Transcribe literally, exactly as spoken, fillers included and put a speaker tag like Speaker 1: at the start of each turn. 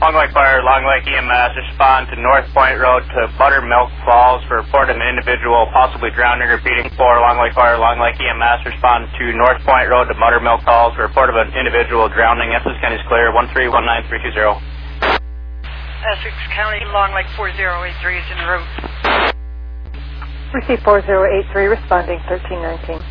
Speaker 1: Long Lake Fire, Long Lake E M S, respond to North Point Road to Buttermilk Falls for report of an individual possibly drowning. Repeating for Long Lake Fire, Long Lake E M S, respond to North Point Road to Buttermilk Falls for report of an individual drowning. Essex County is clear, one three one nine three two zero.
Speaker 2: Essex County, Long Lake four zero eight three is en route.
Speaker 3: Receive four zero eight three, responding thirteen nineteen.